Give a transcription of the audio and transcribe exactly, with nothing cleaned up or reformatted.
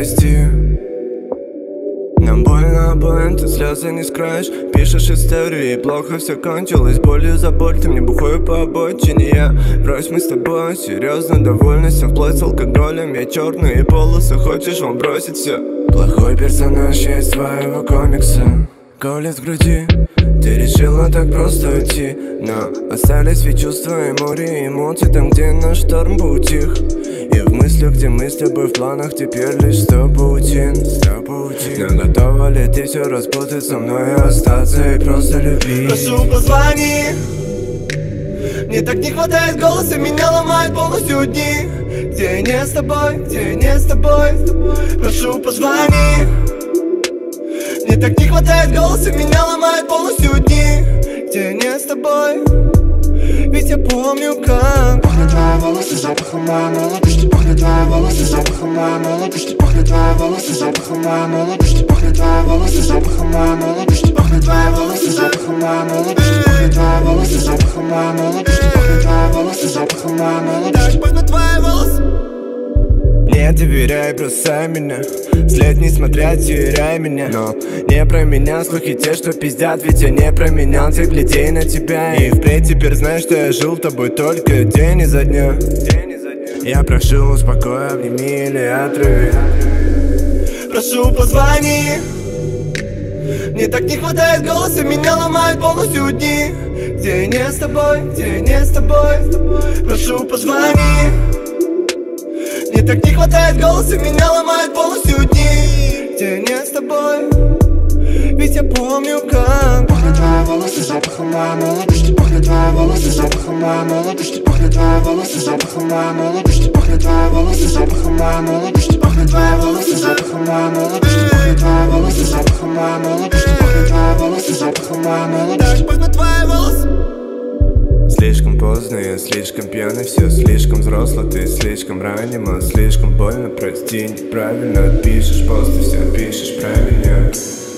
прости. Нам больно обоим, ты слезы не скроешь. Пишешь историю, и плохо все кончилось. Болью за боль, ты мне бухой по обочине. Я брось, мы с тобой серьезно довольны. Все вплоть с алкоголем, я черные полосы. Хочешь вам бросить все? Плохой персонаж я из твоего комикса. Колет в груди, ты решила так просто уйти. Но остались ведь чувства и море эмоций. Там, где наш шторм поутих. И в мыслях, где мы с тобой в планах, теперь лишь сто паутин, сто паутин. Но готова ли ты все распутать со мной, остаться и просто любить? Прошу, позвони. Мне так не хватает голоса, меня ломает полностью дни. Где я не с тобой, где я не с тобой. Прошу, позвони. Мне так не хватает голоса, меня ломает полностью дни. Где я не с тобой. Ведь я помню, как пахнет твои волосы запахом моей молодости. Пахнет твои волосы запахом моей молодости. Пахнет твои волосы запахом моей молодости. Пахнет твои волосы запахом моей молодости. Пахнет твои волосы запахом моей молодости. Пахнет твои волосы запахом моей молодости. Пахнет твои волосы запахом моей молодости. так пахнут твои волосы. Не доверяй, бросай меня. След не смотря, теряй меня. Но не про меня слухи те, что пиздят. Ведь я не променял тех людей на тебя. И впредь теперь знаешь, что я жил тобой только день изо дня. Я прошу, успокой, обними или отруби. Прошу, позвони. Мне так не хватает голоса, меня ломает полностью дни. Где я не с тобой, где я не с тобой. Прошу, позвони. Мне так не хватает голоса, меня ломает полностью дни. Где я не с тобой. Ведь я помню, как пахнет твои волосы запахом моей молодости. Пахнет твои волосы запахом моей молодости. Пахнет твои волосы запахом моей молодости. Пахнет твои волосы запахом моей молодости. Пахнет твои волосы запахом моей молодости. Пахнет твои волосы запахом моей молодости. Пахнет твои волосы запахом моей молодости. так пахнут твои волосы. Слишком поздно, я слишком пьяный, все слишком взросло, ты слишком ранимо, слишком больно, прости, неправильно пишешь, просто все пишешь про меня.